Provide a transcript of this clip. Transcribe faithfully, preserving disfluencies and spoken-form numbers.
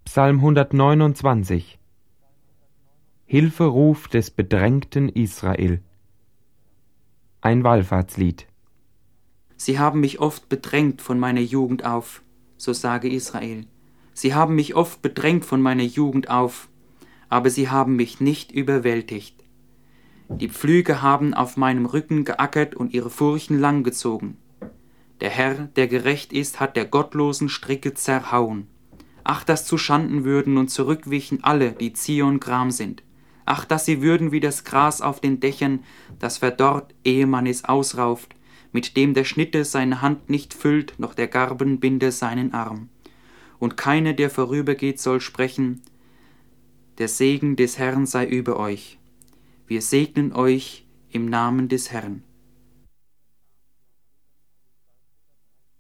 Psalm hundertneunundzwanzig. Hilferuf des bedrängten Israel. Ein Wallfahrtslied. Sie haben mich oft bedrängt von meiner Jugend auf, so sage Israel. Sie haben mich oft bedrängt von meiner Jugend auf, aber sie haben mich nicht überwältigt. Die Pflüge haben auf meinem Rücken geackert und ihre Furchen langgezogen. Der Herr, der gerecht ist, hat der gottlosen Stricke zerhauen. Ach, dass zuschanden würden und zurückwichen alle, die Zion gram sind. Ach, dass sie würden wie das Gras auf den Dächern, das verdorrt, ehe man es ausrauft, mit dem der Schnitte seine Hand nicht füllt, noch der Garbenbinder seinen Arm. Und keiner, der vorübergeht, soll sprechen, der Segen des Herrn sei über euch. Wir segnen euch im Namen des Herrn.